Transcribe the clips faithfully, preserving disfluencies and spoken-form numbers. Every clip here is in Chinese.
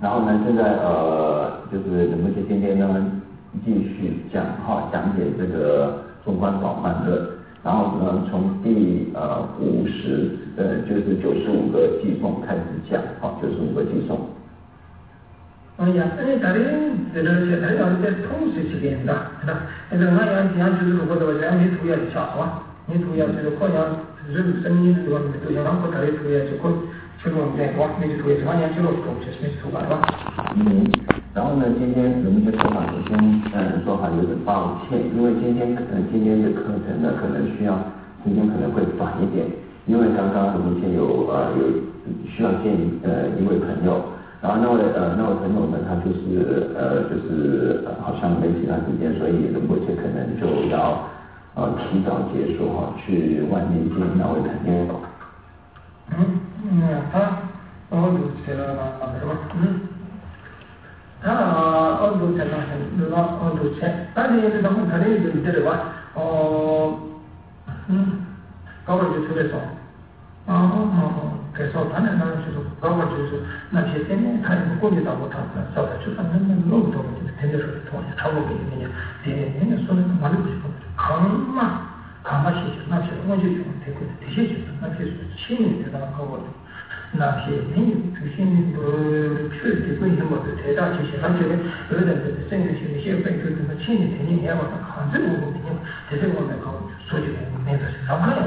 然后呢，现在呃，就是我们就今天呢继续讲哈，讲解这个中观宝曼论，然后呢从第呃五十呃就是九十五个偈颂开始讲，好，九十五个偈颂。 어, 약간의 다른 들을 다른 어떤 통수식인다. 그래서 그냥 그냥 주로 보고 그냥 이 두야 차와. 이 두야 주로 그냥 좀 생긴 거 또 그냥 그 다른 두야 주고 주로 이제 와 이 두야 그냥 주로 또就是出来了。 嗯，然后呢，今天我们的说法首先嗯说法有点抱歉，因为今天可能今天的课程呢可能需要时间可能会短一点，因为刚刚我们先有呃有需要见呃一位朋友。然后那位呃那位朋友呢，他就是呃就是呃好像没其他时间，所以仁波切可能就要呃提早结束哈，去外面见那位朋友。 嗯嗯，他哦就是了嘛，对吧？嗯，他哦就是了，对吧？哦就是，但是这种可能就是这个吧，哦嗯，搞不就出来说，哦哦。그래서 다른 나라에서도 그거가지고 나 제때는 다른 곳에다 못하고 싸우다 주사는 너무 더 된대로 통해 잡고 있는 되는 손은 많이 붙이고 강마 강마시 나시 먼저 좀 되고 되시죠 나시 신이 되다가 그거 나시 민 주신 그 출되고 있는 것들 대다 지시 사실은 그런 생각이 시험에 그런 신이 되는 해야 간지로 보면 대세고 내가 소지고 내가 상관이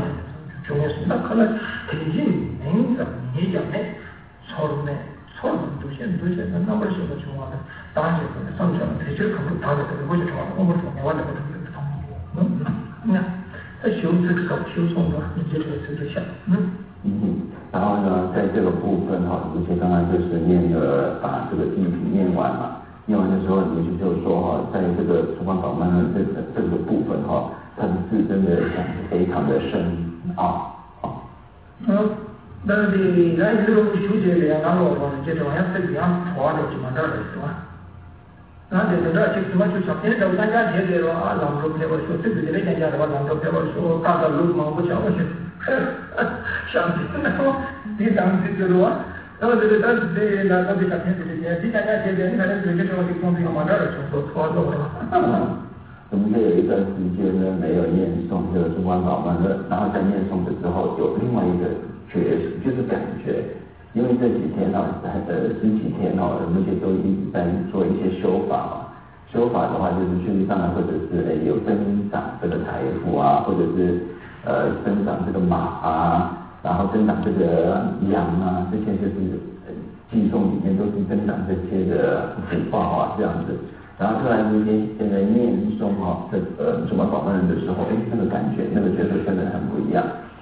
중에서 그걸 대신 행사 예전에 서로네 서로 도시엔 도시엔 나머지 거 좋아하는 다시 그 선전 대실 그 다들 그거 좋아하는 거 뭐, 내가 그거 좀 음. 네. 在修这个修诵的你接着这个想嗯嗯，然后呢，在这个部分哈，而且刚刚就是念了把这个地图念完嘛，念完的时候，你就就是说哈，在这个中观宝曼论这个这个部分哈，它的字真的讲是非常的深啊。 嗯，但是咱这个修学的俺老婆这种也是两拖着就往这儿是吧？俺这这这什么就小平时咱家姐姐说啊，老婆陪我说，这个这个人家的话，老婆陪我说，干个路嘛，我叫我去，想听然后你当时就说，然后这个当时这那那这小平时的姐，你家家姐姐，你看这这这种的工作往这儿就拖着了。 我们就有一段时间呢没有念诵这个中观宝曼论，然后在念诵的时候有另外一个觉，就是感觉，因为这几天呢、哦，呃十几天哦，我们就都一直在做一些修法嘛。修法的话，就是确实上来或者是诶有增长这个财富啊，或者是呃增长这个马啊，然后增长这个羊啊，这些就是偈颂里面都是增长这些的福报啊，这样子。然后突然之间，现在念诵哈这个中观宝曼论的时候，哎，那个感觉，那个觉得真的很不一样。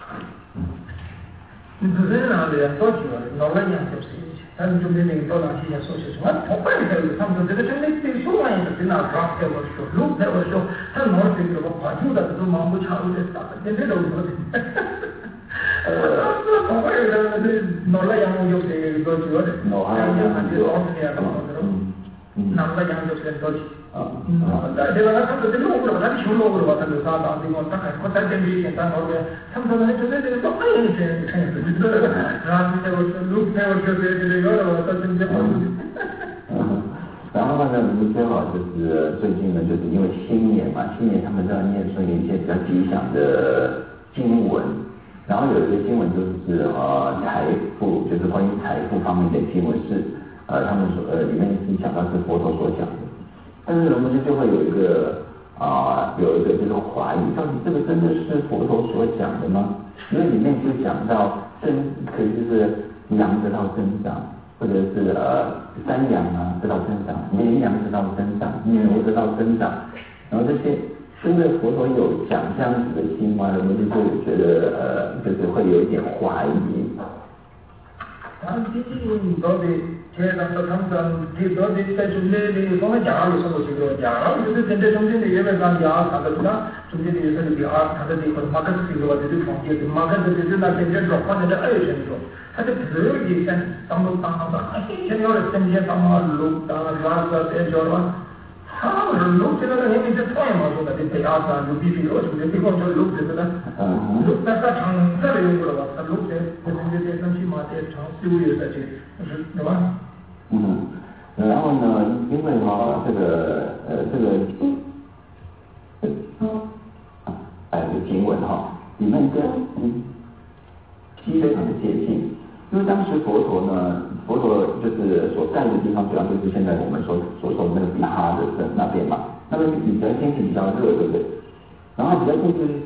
嗯。人哪里多久了？老人家就是，他们中间那个多长时间说是什么？头发里头，他们说这个兄弟对说完一个，跟那刚陪我说，路陪我说，他老是给我跑住的，都忙不长的啥的，现在都说的。呃，头发里头那老人家有这个多久的？ 老人家就老是这样的。남자 양쪽에 더 내가 아까도 들어오고 나도 쇼로로 왔다고 사다 이거 딱 갖고 다 되는 게 있다 너를 삼성에 저게 되는 거 아니야 이제 나한테 룩 내가 저게 되는 거 어떤 게 然后呢，我们最好就是最近呢，就是因为新年嘛，新年他们都要念诵一些比较吉祥的经文，然后有一些经文就是呃财富，就是关于财富方面的经文是。呃，他们说，呃，里面是讲到是佛陀所讲的，但是我们就会有一个啊、呃，有一个这个怀疑，到底这个真的是佛陀所讲的吗？因为里面就讲到增，可以就是羊得到增长，或者是呃山羊啊得到增长，绵羊得到增长，牛得到增长，然后这些真的佛陀有讲这样子的经吗？我们就会觉得呃，就是会有一点怀疑。 아, 지금 너희 제가서 항상 이 너희 때 중대리 보면 야를 쓰고 지금 야를 근데 근데 중대리 예배가 야 가다가 중대리 예배를 야 가다가 이거 마카스 이거 가지고 통계 마카스 이제 나 이제 로파는 다 알죠. 하여튼 그 얘기는 담보 담보가 제가 생각에 담아 룩다 라자 대저와 हाँ लोग चला रहे हैं इसे थोड़े मौजूद है इसे याद आ लोग भी रोज मुझे भी कौन जो लोग देते हैं लोग पैसा ठान कर रहे हैं लोग वाला लोग से मुझे ये संची माते ठान से हुई है सच्ची है ना 嗯， 这个呃这个呃经文哈，里面跟西非常的接近。因为当时佛陀呢，佛陀就是所在的地方，主要就是现在我们所所说的那个比哈的那边嘛，那边比较天气比较热，对不对？然后比较接近，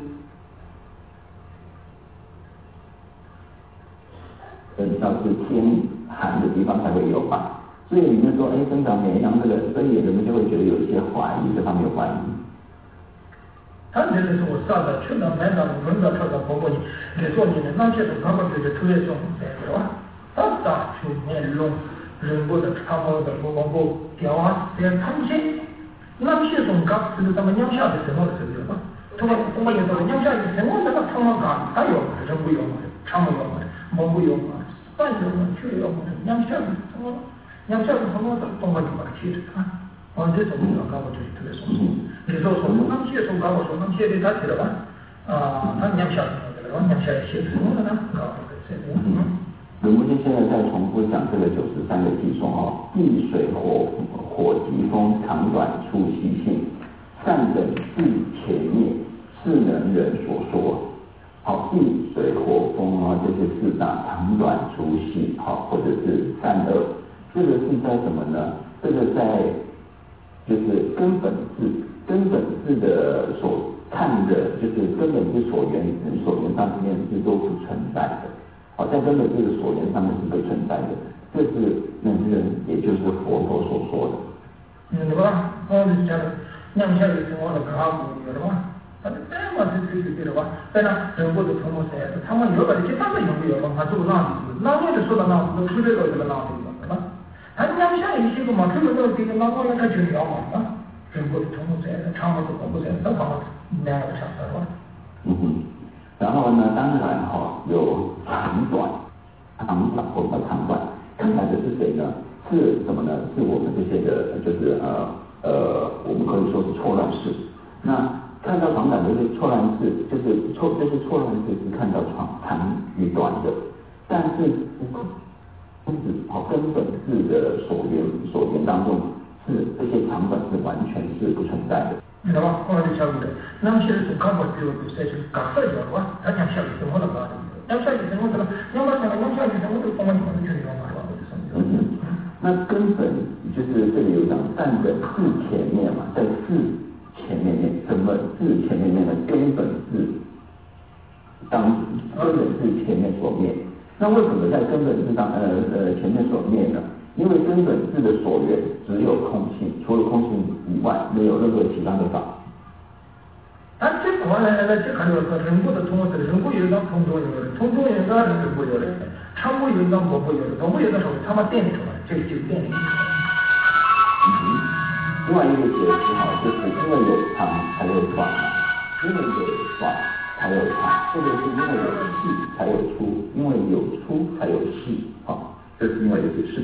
呃，比较是天寒的地方才会有嘛。所以里面说，哎，生长绵羊这个，所以人们就会觉得有一些怀疑，这方面有怀疑。 他这个是我啥的，去到买到闻到他的包括你，你说你的那些是他们这个特别重在是吧？他打出面容，人物的长毛的包括雕啊，这样他们些，那些种刚是咱们娘下的什么的是吧？他们他们有时候娘下的什么那个长毛刚，他有人不有嘛，长毛有嘛，毛不有嘛，半有嘛，却有嘛，娘下的什么，娘下的什么的东西把它切着啊。哦，这种比较高，我觉得特别松弛。你说说，那么些从高我说，那么些的他提了吧？啊，他娘小的那个，我娘小的写什么的呢？高的这个。嗯。 文物先现在再重复讲这个九十三个偈颂哦，地水火火疾风长短粗细性，善等自前灭，是能人所说。好，地水火风啊，这些四大长短粗细，好，或者是善恶，这个是在什么呢？这个在就是根本智，根本智的所看的，就是根本智所缘所缘上面是都不存在的。好，在根本智的所缘上面是不存在的，这是能人，也就是佛陀所说的。 嗯，对吧？我是讲的，娘下的是我的卡布，有的嘛？他这么是是是的吧？在那人国的成功谁？他们有的其他的有没有嘛？他做那子，那也是说的那子，出这个这个那子，对吧？他娘下一些个嘛，这个这个这个那我也太重要嘛啊！人国的成功谁？长毛的长毛谁？都放到那个上头吧。 嗯哼。然后呢，当然哈、哦，有长短，长短或者长短，看来的是谁呢？是什么呢？是我们这些的，就是呃呃，我们可以说是错乱世。那看到长短就是错乱世，就是错就是错乱世是看到长长与短的，但是根子好根本智的所缘所缘当中，是这些长短是完全是不存在的。 那么我们就晓得，那么现在是刚把这个在是刚才讲的话，他讲晓得什么的嘛？讲晓得什么的，讲把什么讲晓得什么的，我们我们就有嘛，是吧？ 嗯，那根本就是这里有讲善的智前面嘛，在智前面面，什么智前面面的根本智当根本智前面所灭。那为什么在根本智当呃呃前面所灭呢？因为根本智的所缘只有空性，除了空性以外，没有任何其他的法。 但这个话呢，那这还有个人国的通是人国有一张通中有的，通中有一张人国有的，长国有一张国国有的，国国有的时候他们电力出来，这个就是电力。 嗯，另外一个解释哈，就是因为有长才有短嘛，因为有短才有长，或者是因为有细才有粗，因为有粗才有细，好，这是另外一个解释。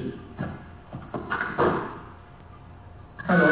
Hello.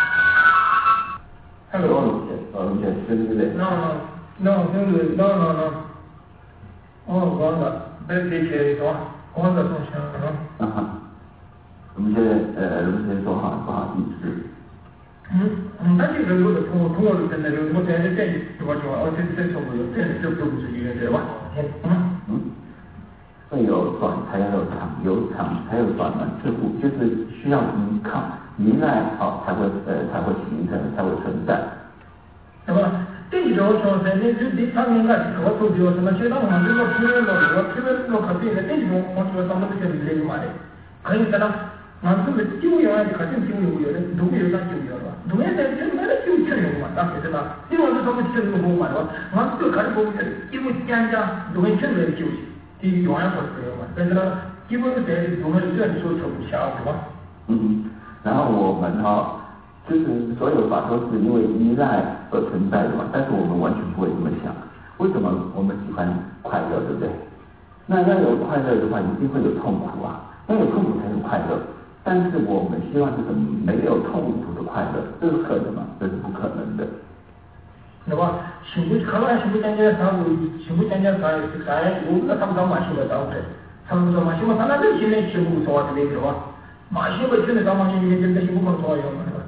Hello. Oh, yes, yes, no, no, no, no, no, no. Oh, 光的，别别别说，光的东西啊。 啊，我们现在呃，我们先说哈，不好意思。 嗯嗯，但是人国的通通过的那个，我现在在是吧？是吧？我这这错误有，这这这不是一个对吧？嗯嗯。会有短才有长，有长才有短嘛，似乎就是需要依靠依赖好才会呃才会形成才会存在。 那么第一种说在那这第三名的我做的什么其他我们这个批评了我批评了可对的第一种我说咱们这些理嘛的，可以在那俺这个九元的可定九元的，都有那九元了，都有在这买了九千元嘛，当时是吧？另外是他们七十五嘛的话，俺这看的不是因为店家都很全面九十。第永远不是嘛，但是呢，基本上在我们这里说吃不下，是吧？ 嗯，然后我们哈、哦，就是所有法都是因为依赖而存在的嘛，但是我们完全不会这么想。为什么我们喜欢快乐，对不对？那要有快乐的话，一定会有痛苦啊，要有痛苦才有快乐。但是我们希望是什么？没有痛苦的快乐，这是可能吗？这是不可能的。 是吧？幸福看来幸福讲讲啥物？幸福讲讲啥啥？我那他们讲嘛幸福啥物事？他们说嘛幸福，他那这现在幸福说话之类的吧？嘛幸福现在讲嘛幸福，现在幸福更说话用嘛是吧？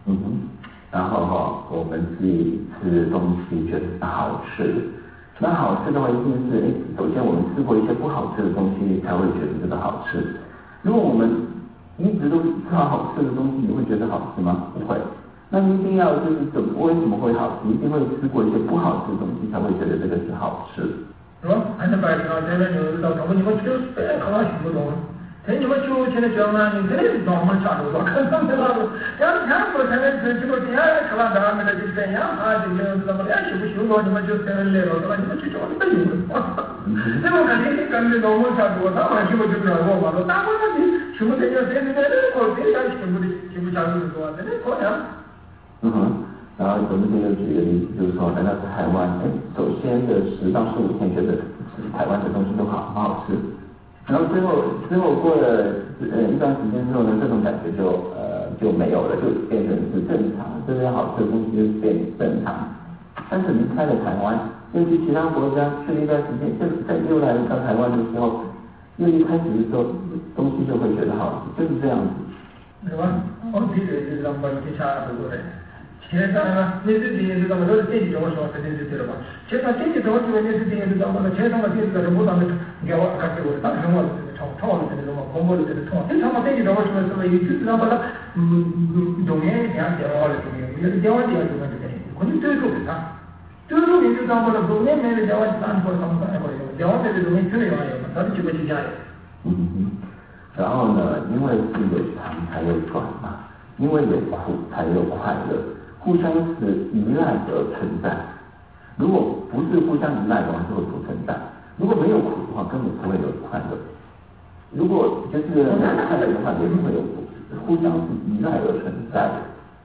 嗯哼，然后哈、哦，我们自己吃东西觉得是好吃，那好吃的话一定是，哎，首先我们吃过一些不好吃的东西才会觉得这个好吃。如果我们一直都吃到好吃的东西，你会觉得好吃吗？不会。那你一定要就是怎么为什么会好吃？一定会吃过一些不好吃的东西才会觉得这个是好吃。 是吧？按照白天啊，现在就是到他们你们就非常看不懂。这你们就现在讲呢，你这是专门下手的，看他们那个，要是看不现在是这个天看到咱们的就这样啊，就就怎么联系不修了，你们就这样来了，对吧？你们去找你们用的，你们看你感觉到我下手，他们修不就不让我嘛？说打我那你修不这个这这这个这样修不的修不下去是吧？这个可能。 嗯哼。然后我们这个举个例子，就是说来到台湾，哎，首先的十到十五天觉得吃台湾的东西都好很好吃，然后之后之后过了呃一段时间之后呢，这种感觉就呃就没有了，就变成是正常，这些好吃的东西就变正常。但是离开了台湾，又去其他国家去了一段时间，就再又来到台湾的时候，又一开始的时候东西就会觉得好吃，就是这样子。 是吧？我记得就是咱们去查这个的。现在呢，你是第一次咱们都是经济中国说是经济对了吧？现在经济中国这个你是第一次咱们的，现在我第一次在中国上面给我看这个，当时我是从从我的这个什么广播的这个从，经常嘛经济中国说是不是有就是咱们的嗯嗯中间这样电话的中间，有的电话这样中间这个，可能对手的他，对手的就咱们的中间没的电话咱说咱们干什么的，电话在这中间听的玩意嘛，他是几个几家的。 嗯嗯。然后呢，因为是有长才有短嘛，因为有苦才有快乐。互相是依赖而存在，如果不是互相依赖的话，就会不存在。如果没有苦的话，根本不会有快乐。如果就是没有快乐的话，也不会有苦，互相是依赖而存在的。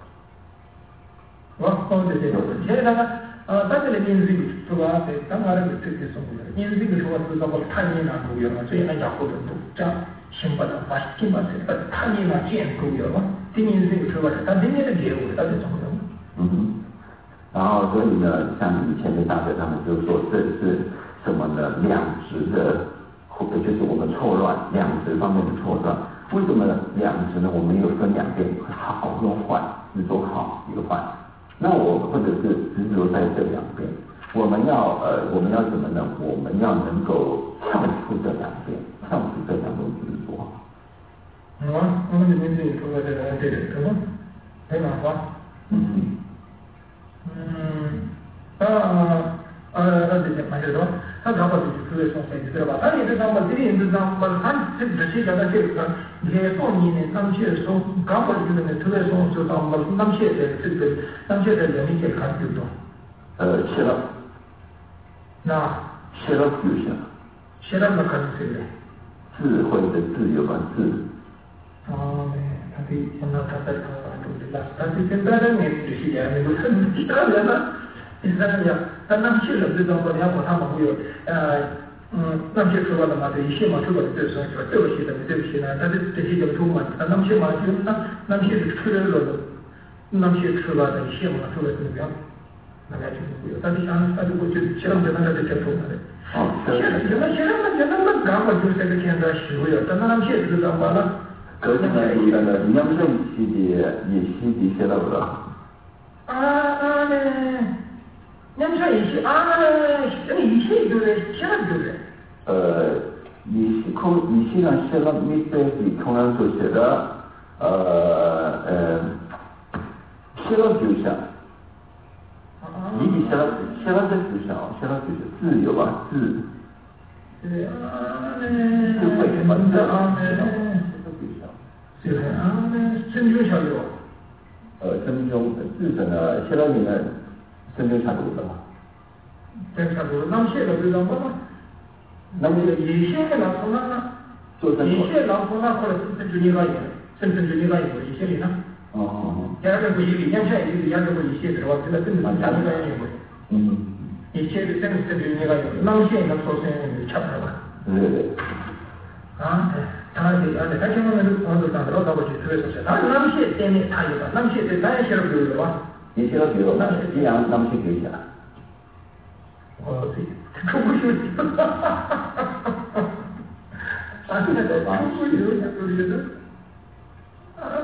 我我对对对，现在呢，呃，但是呢，民这个这个在当然的这个什么的，民这个说是那个探秘那都有嘛，所以人家活动都这样，新把它把新把这个探秘那建都有嘛，今年这个说是，但今年的业务它是怎么的？ 嗯哼，然后所以呢，像以前的大学他们就说这是什么呢？两值的，或者就是我们错乱两值方面的错乱。为什么两值呢？我们有分两边，好跟坏，执着好与坏。那我或者是执着在这两边，我们要呃我们要怎么呢？我们要能够跳出这两边，跳出这两种执着。 嗯，我们这边这个说这个这个什么？没办法。 嗯。 嗯，啊，呃，那这些嘛就是说，他咱们就是说说知道吧？他也是咱们这里是咱们他这这些叫他这个，也说你呢，咱们去说刚好就是呢，特别说就咱们咱们现在这个，咱们现在人民健康对不对？ 呃，写了。 那写了就行。 写了那可能是的。 智慧的智有个智。 哦，他的现在他在他。但是现在的年这些年那个很其他人呢，第三个但那些人这种国家他们会有呃嗯那些说的嘛，这一些嘛说的这说说这个些的这个些呢，但是这些叫中文，但那些嘛就那那些是出来了的，那些出来的一些嘛说的怎么样？那个就是会有，但是像他如果就其他人那个接受的，现在现在现在现在那干嘛就是这个现在学会了，但那那些是干嘛呢？ 可是呢，你那个你要不是西的，也西的写了不了。 啊啊呢，你们说一些啊，这个一些就是写了对不对？ 呃，你是空，你现在写了，你这是空然所写的，呃呃，写了就行。你比写了写了这就行，写了就是自由啊，自。 对啊呢， 智慧什么的啊呢？ 就是啊，深究小路。 呃，深究自身呢，写到你们深究小路的。 在小路，那写的是什么？那么一些呢，从那呢？一些呢，从那或者是深究你个人，深深究你个人一些里呢。 哦哦。 第二个不一定，两千一是两个不一些的话，这个真的是两个人有。 嗯。 一些的真是深究你个人，那么现在说是差不多吧？ 对对对。 啊，他这啊，他前面那个王组长老早我去特别熟悉，他那么些店面他有的，那么些在咱也写了比如吧？ 你写了比如，那一样那么些比如下。 我这可不是，哈哈哈哈哈哈！啊，这个可不是，就是啊，那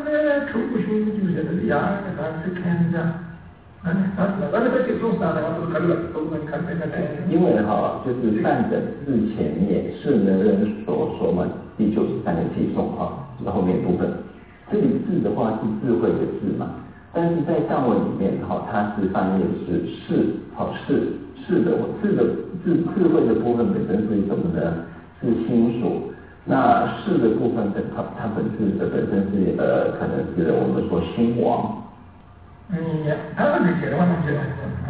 抽不凶就是呀，那是看着。啊，那那个接受啥的，我都看了，都能看这个的。 因为哈，就是善本自前面是能人所说嘛，第九十三个偈颂哈，这个后面部分，这里智的话是智慧的智嘛，但是在藏文里面哈，它是翻译的是智，好智智的智的智智慧的部分本身是什么呢？是心所。那智的部分本它它本质的本身是呃，可能是我们说心王。 嗯，他们这些的话，他们这个，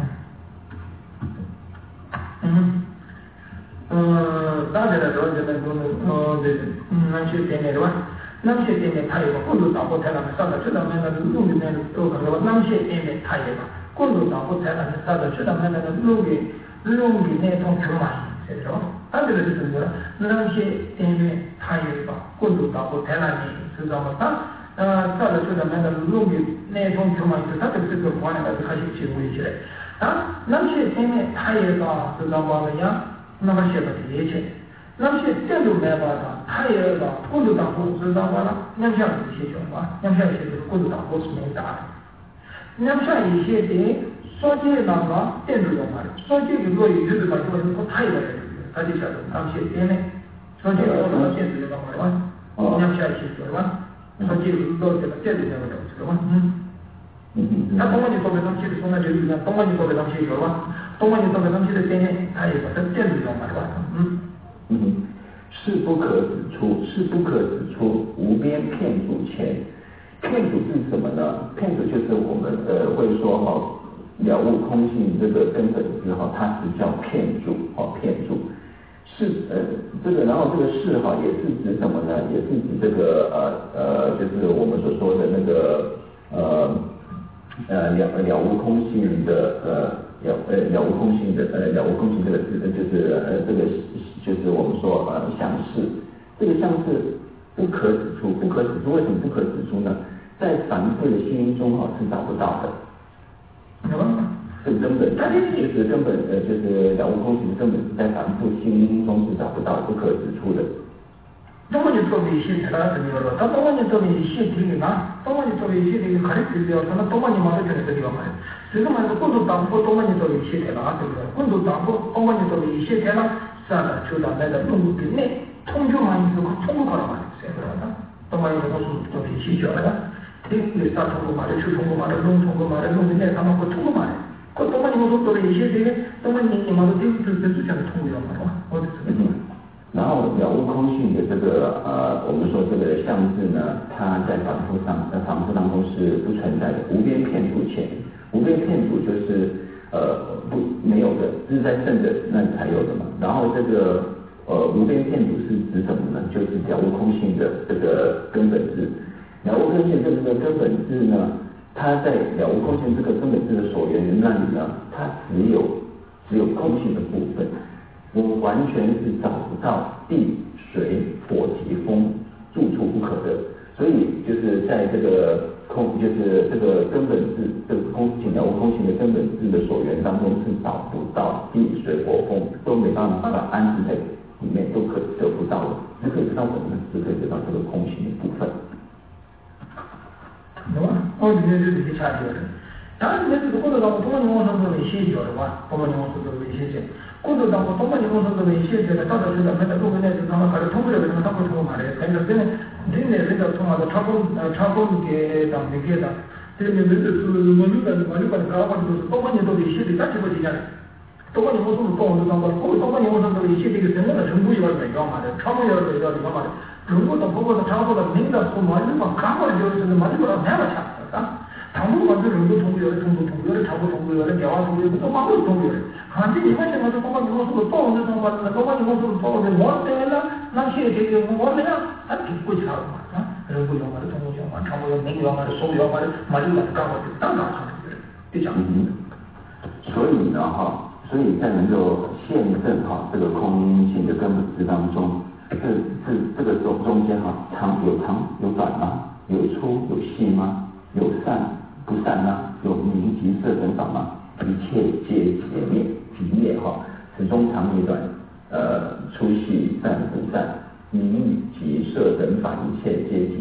嗯，呃，大家的时候就能都能，呃，对，嗯，那些店面的话，那些店面它有个过度打破太阳的啥的，知道没？那个路里面都可能那些店面它也把过度打破太阳的啥的，知道没？那个路里路里那种全买，是吧？他这个是什么？那些店面它也把过度打破太阳的，知道吗？它呃，啥的知道没？那个路里那种全买，它这个这个观念它是开始起问题的。啊，那些店面它也把知道吗？呀，那么些个理解。那些建筑没办法，他也把过度打破知道吗？那么像一些情况，那么像一些这个过度打破是没打的。那么像一些的说这那个建筑的话，说这个落雨就是把就是说太多人，他就晓得那么些店面，说这个那个建筑的话，那么像一些说吧，说这个落这个建筑的话，是吧？嗯。他东莞你做的东西的，从那就是讲东莞你做的东西有吧？东莞你做的东西的店面，他也把它建筑用嘛，是吧？嗯。 嗯，是不可指出，是不可指出，无边遍主前。遍主是什么呢？遍主就是我们呃会说哈、哦，了悟空性这个根本之后，它是叫遍主，哦遍主。是呃这个，然后这个是哈、哦、也是指什么呢？也是指这个呃呃就是我们所说的那个呃呃了了悟空性的呃了呃了悟空性的呃了悟空性这个字，就是呃这个就是我们说呃相似，这个相似不可指出，不可指出，为什么不可指出呢？在凡夫的心中哈、哦、是找不到的。 有吗？ 这根本就是根本呃就是了悟空性根本是在凡夫心中是找不到、不可指出的。 东莞你做的一些材料是没有了，他东莞你做的一些地理嘛，东莞你做的一些地理可能是要，那东莞你马上就在这地方买，这个嘛是过度打破东莞你做的一些材料啊，对不对？过度打破东莞你做的一些材料，啥的就到那个路的内，通就嘛你是通过了嘛，是不是的？东莞你做的做的一些叫那个，这个啥通过嘛的，去通过嘛的，弄通过嘛的，弄的那他们会通过嘛的，可东莞你我做的一些这个，东莞你你嘛的这这这这叫通过嘛，是吧？我这个。 然后了悟空性的这个呃，我们说这个相字呢，它在凡夫上在凡夫当中是不存在的，无边遍主前，无边遍主就是呃不没有的，这是在圣者那里才有的嘛。然后这个呃无边遍主是指什么呢？就是了悟空性的这个根本智，了悟空性的这个根本智呢，它在了悟空性这个根本智的所缘人那里呢，它只有只有空性的部分。我完全是找不到地、水、火、及风住处不可得，所以就是在这个空，就是这个根本智，这个空性了悟空性的根本智的所缘当中是找不到地、水、火、风都没办法安置在里面，都可得不到的，只可以得到什么呢？只可以得到这个空性的部分。 对吧？我这边就是一下去了。当然，你这个过渡到东莞人工上做的一些叫的话，东莞人工上做的一些叫。过渡到东莞人工上做的一些叫的，到到现在没得路面是他们还是通过了，他们他们通过嘛的，但是真的真的那个从那个插工呃插工给当的给的，这里面没得是我们的我们的高管都是东莞人做的一些的，但是我讲的，东莞人工上做的当个，过东莞人工上做的一些这个真的成都有点没要嘛的，插工有点没要地方嘛的，中国的包括的插工的领导和嘛地方看过来就是嘛地方太了强了啊。唐不管是人都通过，有的通过通过，有的超过通过，有的调啊通过，有的都马都通过的。啊，这你发现我说东莞人工说的多，这种话，东莞人工说的多的，我得了，那些这个我得了，他挺贵差的嘛，啊，人不用嘛的，通过用嘛，超过用民用嘛的，手用嘛的，马就把它干过去，当当上去的，就这样。 嗯，所以呢，哈，所以在能够验证哈这个空性的根本智当中，这这这个中中间哈，长有长有短吗？有粗有细吗？有善不善吗？有明及色等法吗？一切皆截灭，即灭哈，此中长与短，呃，粗细善不善，明与及色等法，一切皆即灭。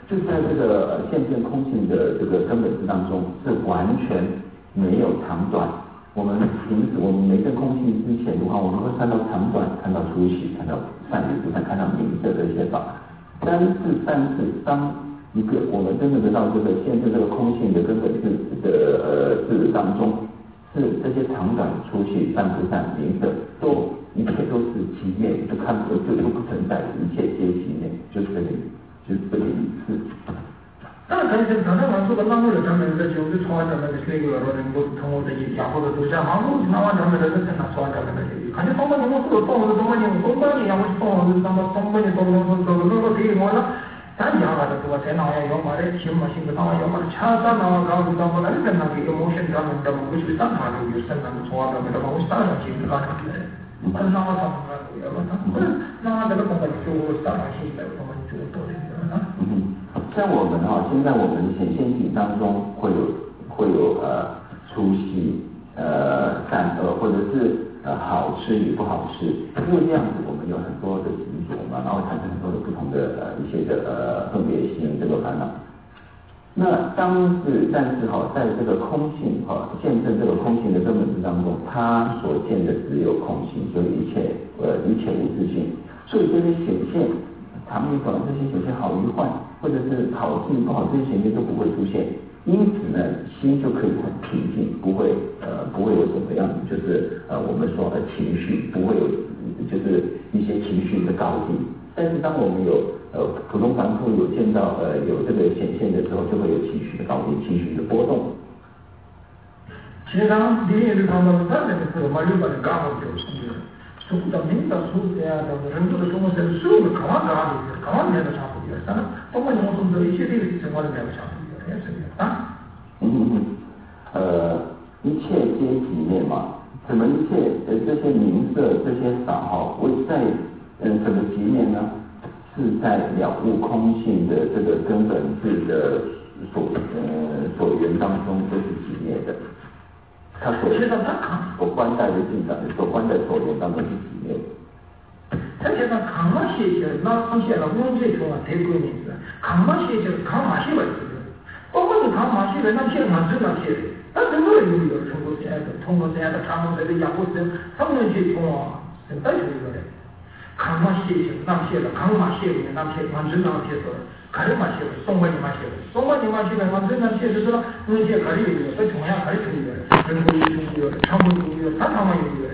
就在这个呃现证空性的这个根本质当中是完全没有长短。我们平时我们没证空性之前的话，我们会看到长短，看到粗细，看到善与不善，看到明色这些法。但是但是当一个我们真正得到这个现证这个空性的根本质的呃质当中，是这些长短粗细善不善明色都一切都是其内，就看不就就不存在，一切皆其内，就是这个就是这个意思。 但是常常往说的那么的，咱们这就是从咱们的这个罗人国通过的一家或者都像马路那么咱们的这那从咱们的这个，看见东北人我说东北东北人东北人呀，我东北咱们东北人东东东东那个地方呢，咱家的这个在那样要嘛的，起码性的那要嘛的，恰当那搞不到嘛，那跟那个一个模型咱们咱们不是上海的，有生咱们从咱们的嘛，我上上去干啥的？那那我他们要嘛他们那这个东北就上上去的，我们就多的啊。 像我们哈、哦，现在我们显现体当中会有会有呃粗细呃善恶，或者是呃好吃与不好吃，因为这样子我们有很多的执着嘛，然后产生很多的不同的呃一些的呃分别心这个烦恼。那当是但是哈、哦，在这个空性哈、哦、见证这个空性的根本质当中，它所见的只有空性，所以一切呃一切无自性，所以这些显现。长与短，这些显现好与坏，或者是好事不好，这些显现都不会出现。因此呢，心就可以很平静，不会呃不会有什么样子，就是呃我们说的情绪不会有，就是一些情绪的高低。但是当我们有呃普通凡夫有见到呃有这个显现的时候，就会有情绪的高低，情绪的波动。 其实当第一日他们在那个时候，马六把的刚好就是。そこだみんなそうであるの人と共生する川がある川にあるちゃんと言うからそこにもその一切で必要なのちゃんと言うやつだ嗯嗯呃一切皆其内嘛，什么一切呃这些名色这些法哈，我在呃什么其内呢？是在了悟空性的这个根本质的所呃所缘当中都是其内的。他所所关在的境界，所关在所缘当中是己内。 他现在看嘛些些，那些了我这种啊，太过名字，看嘛些些，看嘛些问题。我们看嘛些问，那些嘛是那些，但是我有有通过这样的，通过这样的看嘛这个养护生，他们去从啊，是带出一个的。看嘛些些，那些了，看嘛些问，那些嘛是那些说。가리마시고 송마니 마시고 송마니 마시면 완전한 체제로 이제 가리고 또 중요한 가리고요. 그리고 이거요. 참고요. 다 담아요.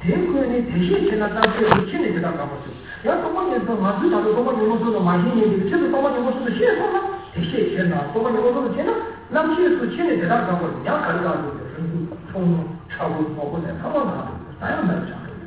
대구에 대신 지나다 그 친이 되다 가면서 야 또만에서 맞으다도 또만에 모습도 마시니 그래도 또만에 모습도 시에서나 대신 지나 또만에 모습도 지나 남시에서 친이 되다 가면서 야 가리가고 총 차고 뭐보다 상관없어. 다양한 장르.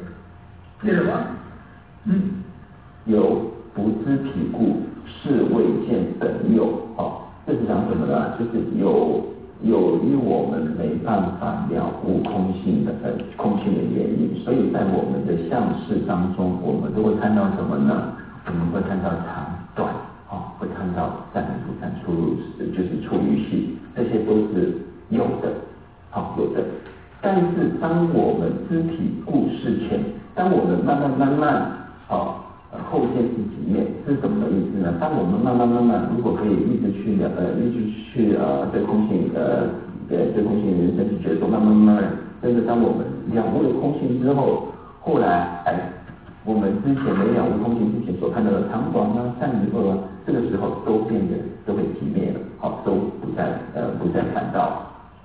내려봐. 음. 有不知体故。是未见本有，哦，这是讲什么呢？就是有有于我们没办法了悟空性的呃空性的原因，所以在我们的相识当中，我们都会看到什么呢？我们会看到长短，哦，会看到善与不善，出入就是处于系，这些都是有的，好、哦、有的。但是当我们知体故事前，当我们慢慢慢慢，哦。后见是己面是什么意思呢？当我们慢慢慢慢，如果可以一直去了呃，一直去呃对空性呃对对空性人生去觉受，慢慢慢慢，但是当我们了悟了空性之后，后来哎，我们之前没了悟空性之前所看到的长短啊、善与恶啊，这个时候都变得都会寂灭了，好，都不再呃不再烦恼。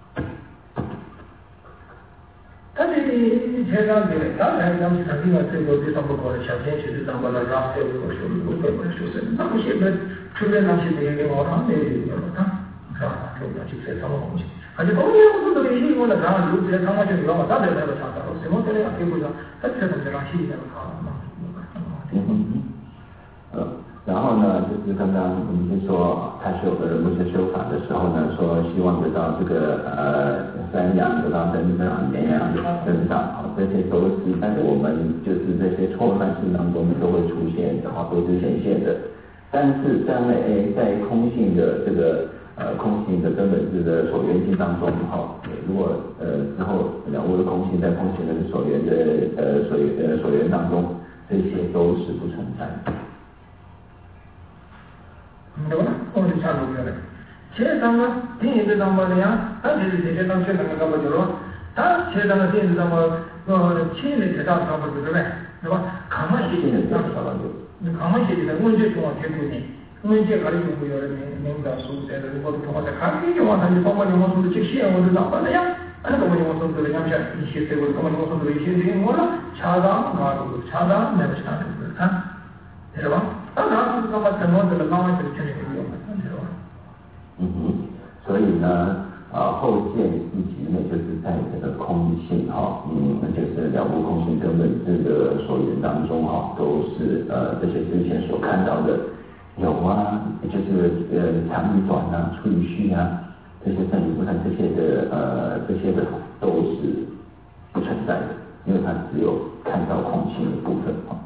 但是你前两天，刚才咱们曾经啊，这个对他们搞的小天其实咱们来让这个说如何来说是，那么现在出来那些这些我让的有了他，是吧？这个就在什么东西？而且当年我这个一我来讲，有些他们就让我大家来了讲的，什么这样也不知道，他这种这样细的看嘛。 嗯嗯呃，然后呢，就是刚刚我们就说，开始有的人不是修法的时候呢，说希望得到这个呃三养，得到增长、绵养、增长，好，这些都是在我们就是这些错乱事当中都会出现的，好，都是显现的。但是在诶在空性的这个呃空性的根本质的所缘性当中，好，如果呃之后了悟的空性在空性的所缘的呃所呃所缘当中，这些都是不存在的。 对吧？我就差不多了。切当个第一个当么的呀？他就是这些当切当个干嘛就是说，他切当个第一个当么呃切的这当干嘛就是呗，对吧？看嘛写的当啥了就，你看嘛写的，我这中国铁路呢，我这搞的中国有的民民不书在这，我都通过在看，你就往上就包括你我说的这些，我都当不了呀。那个我就我说的两下，一些这个我我说的一些的，我了，恰当啊，恰当那个恰当的看，是吧？当然是干嘛？怎么这个老外这个权利有用的，是吧？ 嗯哼，所以呢，啊，后见一级呢，就是在这个空性哈，嗯，就是了悟空性根本智的所言当中哈，都是呃这些之前所看到的有啊，就是呃长与短啊，粗与细啊，这些正与不善这些的呃这些的都是不存在的，因为它只有看到空性的部分哈。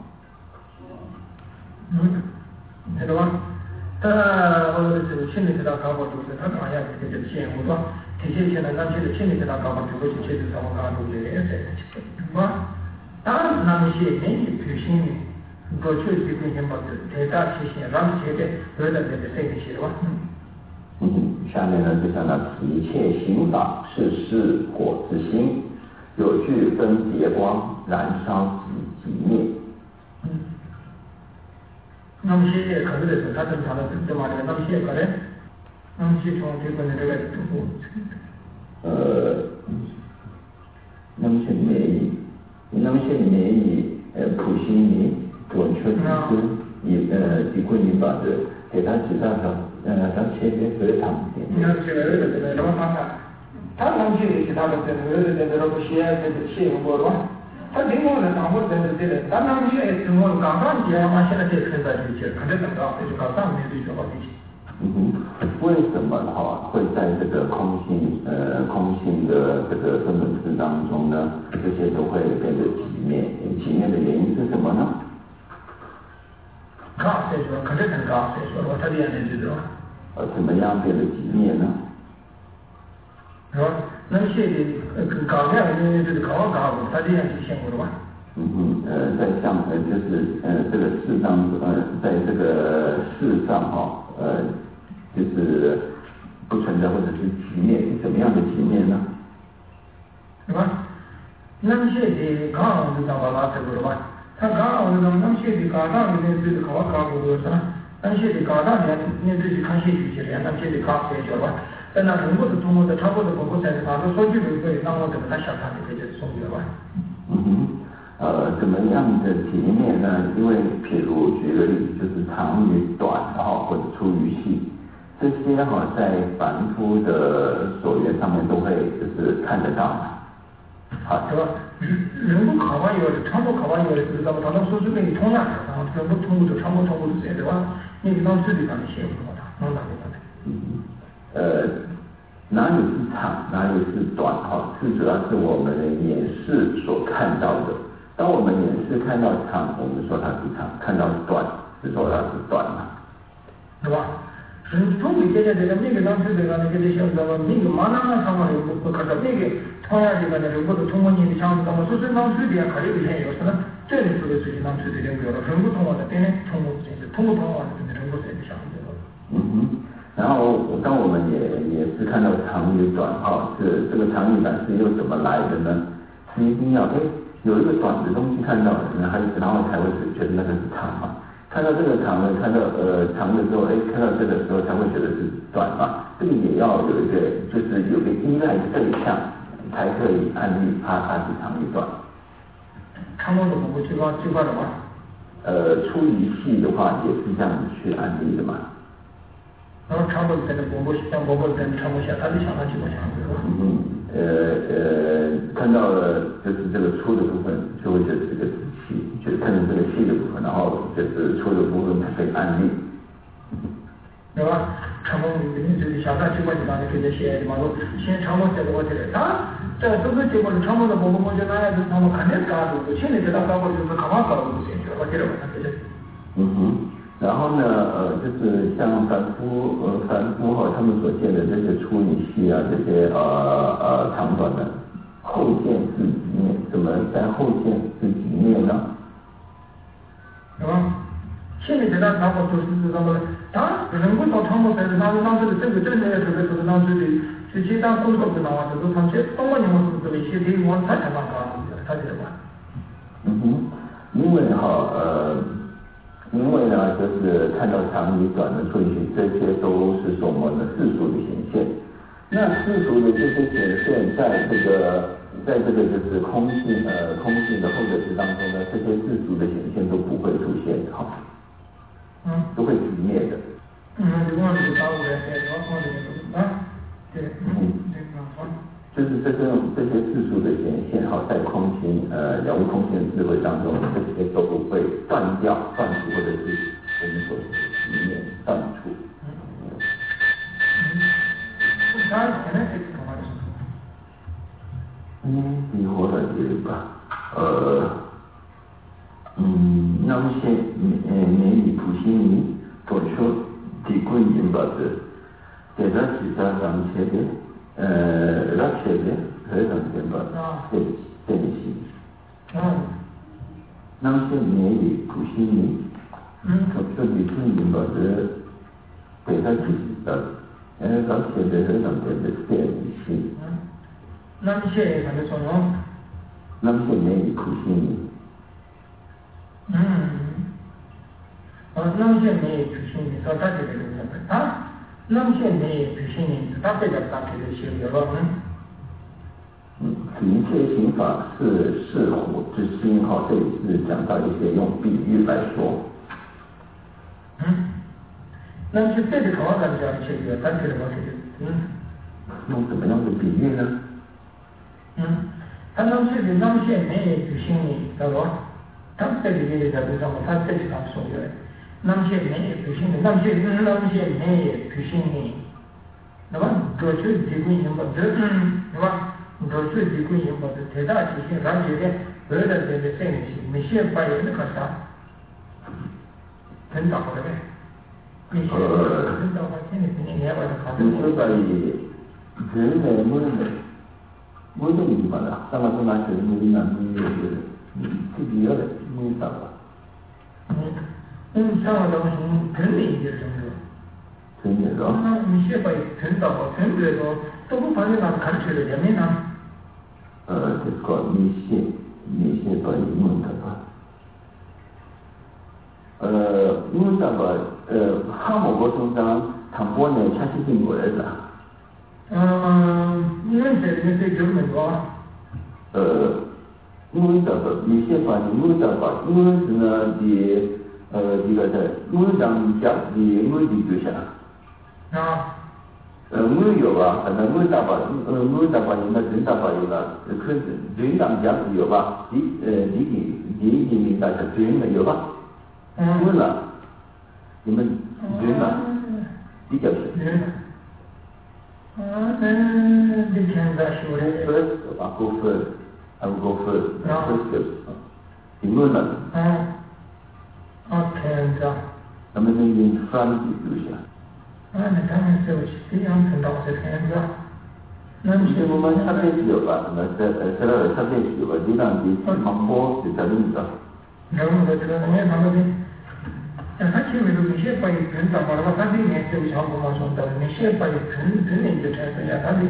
嗯，知道吧？他或者是心理治疗搞好就是他当然这个钱，我说这些钱呢，咱这个心理治疗搞好，就会去确实怎么搞都这个也是，是吧？当然，那么些年纪偏心的，过去这个年报纸，太大体现，让现在有的这个生意是吧？ 嗯，下面呢就讲到一切行法是是火之心，有具分别光，燃烧即即灭。 嗯。那么现在可是的是，他正常的怎么的？那么现在可能，那么现在从这个那个呃，那么些免那么些免疫呃普心理准确提升，以呃提供你把的给他指导上呃让切片非常点。 你看这个有的这个什么方法？他能去其他的这个有的这个不写这个写过的吧？他另外的当我真是这个，但他们现在是我刚刚接嘛，现在这存在就接，看这等到这就刚上面这就好一些。 嗯哼，为什么哈会在这个空性呃空性的这个根本智当中呢？这些都会变得极灭，极灭的原因是什么呢？ 高谁说？看这很高谁说？我他这样的知道。 呃，怎么样变得极灭呢？ 是吧？那么现在呃高量的就是高高的，他这样体现过的吧？ 嗯嗯，呃，在像呃就是呃这个世上呃在这个世上哈呃就是不存在或者是极灭，是怎么样的极灭呢？ 是吧？那么现在刚好是讲到哪这个了吧？他刚好是讲那么现在高档的那就是高高的是吧？那么现在高档的那就是看现去的，那么现在高谁晓得吧？在那中国的中国的差不多中国在大多数据都可以，那我怎么他想看的可以就是送去了吧？ 嗯哼，呃，怎么样的极灭呢？因为譬如举个例子，就是长与短，然后或者粗与细，这些哈在凡夫的所缘上面都会就是看得到嘛。好， 对吧？人不考完以后，长不考完以后，就是咱们常常说是跟你同样的，然后人不通过就长不通过的这对吧？你给当时的让你写不好的，能打的打的。 嗯呃，哪里是长，哪里是短哈？是主要是我们的眼视所看到的。当我们眼视看到长，我们说它是长；看到短，是说它是短嘛， 对吧？是通过这些这个每个当时这个那个这些什么每个马上呢，他们不不看到每个同样这个那个或者通过你的想法，我说是当时的还有一些有什么这里说的事情当时的人不要了，人不通过的，别人通过这些通过通过的，真的人不谁的想法。 嗯哼。然后，当我们也也是看到长与短哈，是这个长与短是又怎么来的呢？是一定要哎有一个短的东西看到，然后然后才会觉得那个是长嘛。看到这个长的，看到呃长的时候，哎看到这个时候才会觉得是短嘛。这个也要有一个就是有个依赖的对象，才可以安利它它是长与短。 长短的不会最高最高的话， 呃粗与细的话也是这样子去安利的嘛。 然后长波在那波波像波波在长波下，他就想他就不想对吧？ 嗯呃呃，看到了就是这个粗的部分，就会觉得这个是细，就是看到这个细的部分，然后就是粗的部分可以安利， 对吧？长波你就是想他结果你把那个写嘛，说先长波写的我这个，他这这个结果是长波的波波波就那样子，长波肯定是高度，现在给他高过就是干嘛高度不行，我觉得我他这个。 嗯哼。然后呢，呃，就是像凡夫，呃，凡夫哈，他们所见的这些粗与细啊，这些呃呃长短的后见是极灭，怎么在后见是极灭呢？ 是吧？现在给他长波就是什么？ 다人工到汤姆才是当时当时的这个正的这个这个当时的这些当工作的那话，这个他些东方人我是这个一些地方他才蛮高的，他这个。 嗯哼，因为哈呃，因为呢就是看到长与短的顺序，这些都是说我们的世俗的显现。那世俗的这些显现，在这个在这个就是空性呃空性的后者式当中呢，这些世俗的显现都不会出现的哈，嗯，都会熄灭的。 嗯，这个是大陆的，在朝鲜的这个啊，对，嗯，这个好。 就是这个这些世俗的显现哈，在空性呃了悟空性的智慧当中，这些都不会断掉、断除，或者是我们所熄灭、断除。 他现在这个方法是什么？ 嗯，你活了这个吧，呃，嗯，那么些呃年以普心尼，所说地归因吧的，在这其他上切的，呃，那切的很常见吧，对对是。嗯。那么些年以普心尼，嗯，所说地归因吧的，在这其他。呃，那些的很常见的对是。 那么些他就说喏， 那么些年以普心尼。 嗯，呃，那么些年以普心尼，说他这个是什么？他那么些年以普心尼，他被他当成的修有了，嗯。 嗯，一切行法是是火之心哈，这里是讲到一些用比喻来说。 嗯，那么是这个考咱们讲的这个，咱这个这个，嗯。 用什么样的比喻呢？ 嗯，他那么是的，那么些年以普心尼，对吧？他这里面在这上面，他这里他说的，那么些年以普心尼，那么些那么些年以普心尼，那么过去地归因不得，对吧？过去地归因不得，太大体性，咱觉得别的这个生气，没些把人的可啥，真倒了呗。你说真倒了，现在今年把它考虑。 你说在人的每的每个地方的，那么是拿去每年每月的，自己要的每到吧。 嗯，嗯，上了东西真的一点程度。 真的咯。 那你现在真到了，真的说都不发现哪看出来的没呢？ 呃，这个你写你写到英文的吧。呃，因为那个呃，哈某个中章，他过呢，他是经过来的。 嗯，因为这里面是根本吧。呃， 因为这个有些关于因为这个，因为是呢的呃这个的，因为让家的因为的就下。 啊。 呃，我有啊，反正我大把，呃，我大把有了，人大把有了，可是人当家是有吧？第呃第一第一第一大家人没有吧？问了，你们人呢？比较少。 嗯，嗯，你现在说的。 First, I go first. I will go first. First, 你问了。 嗯。OK，这样。 那么你用 front 留下。 啊，那当然是这样碰到这天子。那你我们下辈子有吧？那这呃，这个下辈子有吧？你让你忙活是在领导。 然后这个我也他们的，但他前面都那些把一喷到嘛，那么他里面就像我们说的，那些把一喷喷的就产生呀，他的，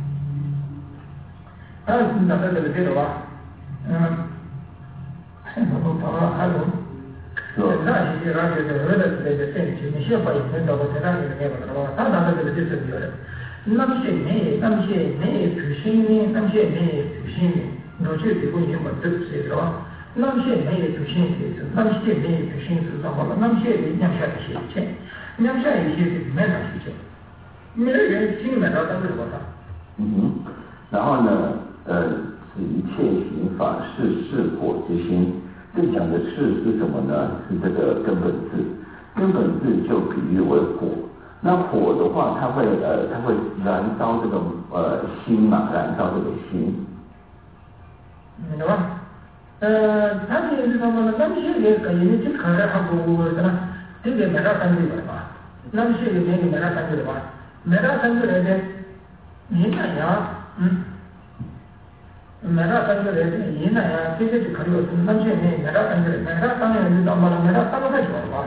他是那个这个这个吧，嗯，我都到了还有。那些那些的，那个这个生气，那些把一喷到我身上里面了，是吧？他那个这个就是有的。那么些年，那么些年普心呢，那么些年普心呢，我觉得不一样嘛，对不对？是吧？那么些年普心是，那么些年普心是什么了？那么些人养下一些钱，养下一些是买上去钱，每个人心里面都是多少？ 嗯哼，然后呢，呃，是一切行法是是果之心。这讲的是是什么呢？是这个根本字，根本字就比喻为火。那火的话，它会呃，它会燃烧这种呃心嘛，燃烧这个心。 明白吧？呃，他这个是什么呢？那么些个可以去看看韩国什么，这个买到三九的吧？那么些个没有买到三九的吧？买到三九来的，你看呀，嗯。买到三个人，云南呀，这些就可以有，那些没买到三个人，买到三个人就到嘛了，买到三个太少了吧？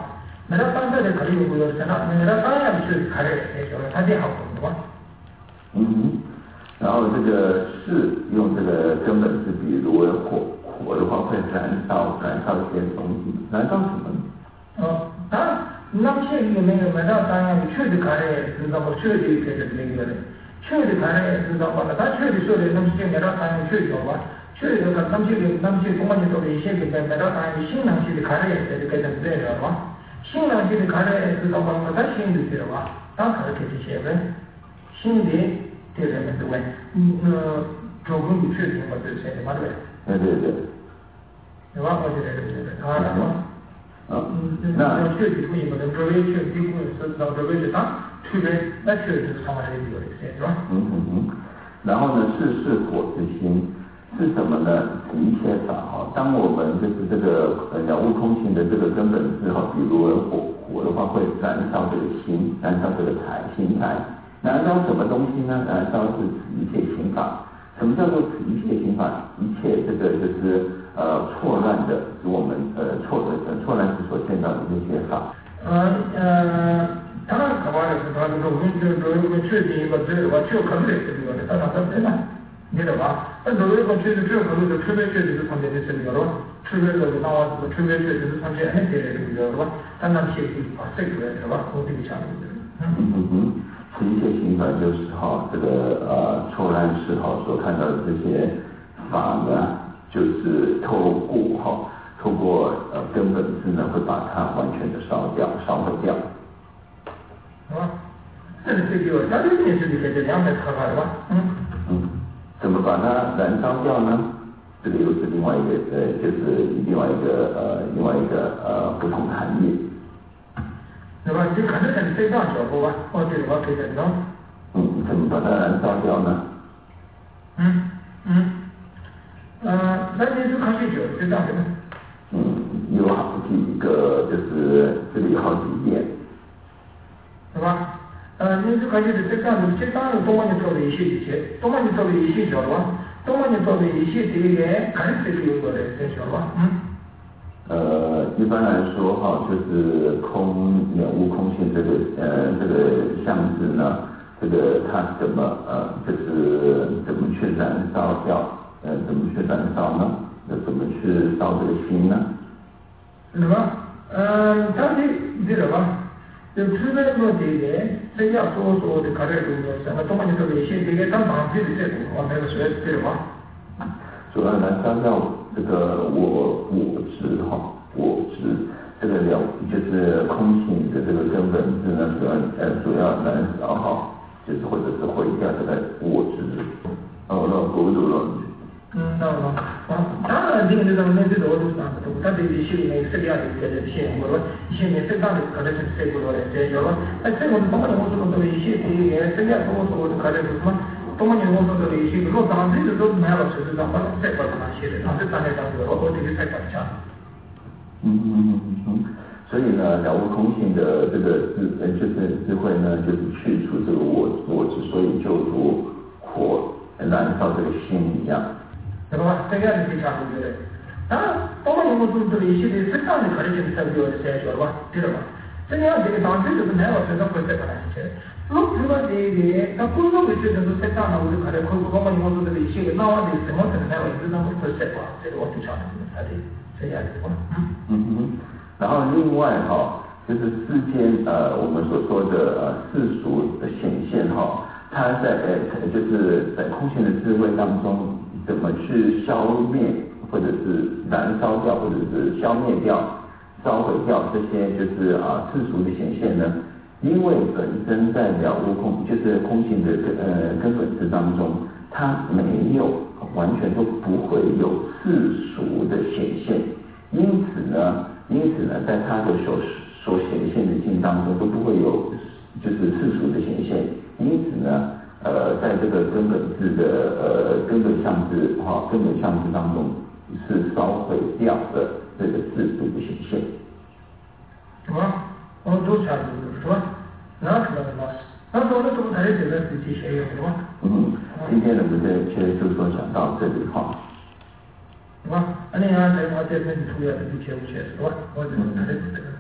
没到当下的考虑不了，想到没到当下去考虑，就是他这好是吧？ 嗯哼，然后这个是用这个根本是比如火，火的话会燃烧，燃烧一些东西，燃烧什么呢？ 哦，当那些里面有没到当下确实考虑是那么确实给的那个的，确实考虑是那么的，他确实说的那些没到当下确实吧，确实个那些那些东西做的一些个没到当下新东西的考虑是给的对了吧？新东西的考虑是那么的，他新的对了吧？当考虑这些个新的。对对对对，嗯呃，中国的确定或者是什么对？ 对对对。 对吧？我觉得对对对，啊，然后，嗯，那确定同意不能周围确定不是到周围是啥？区别那确实是他们的一个对吧？ 嗯嗯嗯。然后呢，是是火之心是什么呢？一切法哈。当我们就是这个呃了悟空性的这个根本质哈，比如火火的话会燃烧这个心，燃烧这个财心财。燃烧什么东西呢？燃烧是此一切行法。什么叫做此一切行法？一切这个就是呃错乱的，使我们呃错呃错乱时所见到的这些法。 嗯呃，当然可怕的是，他这个我们就说一个确定一个这个就可能的这个的，当然这对吧？你懂吧？但作为一个确实这个可能是特别确实是常见的这个了吧？特别这个那我这个特别确实是常见很多的这个了吧？当然些是把这个是吧？我这个想的。 嗯嗯嗯。此一切行法就是哈，这个呃错乱时哈所看到的这些法呢，就是透过哈，透过呃根本智呢，会把它完全的烧掉、烧毁掉。 啊，这个这个，那这件事情是两个可怕的吧？嗯。 嗯，怎么把它燃烧掉呢？这个又是另外一个呃，就是另外一个呃，另外一个呃不同的含义。 对吧？就可能是最大效果吧，我觉得我可以认同。 嗯，怎么把它燃烧掉呢？ 嗯嗯，呃，那你就看去就最大的。 嗯，有好几个，就是这里有好几点， 是吧？呃，你就看去是最大的，最大的东方你做的一些一切，东方你做的一些晓得吧？东方你做的一些这个看似是有个的，晓得吧？嗯。 呃，一般来说哈，就是空了悟空性这个呃这个相字呢，这个它怎么呃就是怎么去燃烧掉，呃怎么去燃烧呢？那怎么去烧这个心呢？ 是吧？嗯，它的你知道吧？就除了说这个，人家所说的看来就是什么东方你做的一些这个当当地的这个，我那个说知道吧？ 主要燃烧掉这个我我执哈，我执这个了就是空性的这个根本质呢，主要呃主要燃烧哈，就是或者是毁掉这个我执，哦，那孤独了。 嗯，那么啊，当然这个就是面对的我都是那个，他对一些那个这个样的这个些，我说一些面对大的可能是谁不多的，这有了，那这个是东方人我说的一些这个，这样说我说的可能是什么？东方人我说的一些，如果当时都买了车子，然后再把它写的，当时当然当时我我这个才搞讲。 嗯嗯嗯嗯嗯，所以呢，了悟空性的这个智呃就是智慧呢，就是去除这个我我之所以就如火燃烧这个心一样。 对吧？这样的非常对的。当然，东方人我说的一些的适当的可能性才有的才晓得吧？对了吧？这样这个当时就是买了车子会再把它写的。如果这个他工作的时候是适当的，我就可能会东方人我说的一些的，那我的什么可能买了车子会会再把这个我非常的他的这样的话。 嗯哼，然后另外哈，就是世间呃我们所说的呃世俗的显现哈，它在呃就是在空性的智慧当中。怎么去消灭，或者是燃烧掉，或者是消灭掉、烧毁掉这些就是啊世俗的显现呢？因为本身在了悟空，就是空性的呃根本质当中，它没有完全都不会有世俗的显现，因此呢，因此呢，在它的所所显现的境当中都不会有就是世俗的显现，因此呢。呃，在这个根本质的呃根本相质哈、哦、根本相质当中是烧毁掉的这个世俗的显现。 是吧？我们都差不多是吧？那是那个老师，那我们都在这个自己学用是吧？ 嗯，今天呢我们就就说讲到这里哈。 是吧？那你看在我这边主要的一些一些是吧？我这个在这个自己学。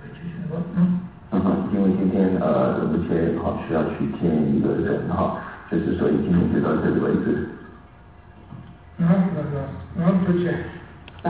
嗯。 嗯哼，因为今天呃，而且好需要去见一个人哈，就是所以今天就到这里为止。 嗯，那个，嗯，不去。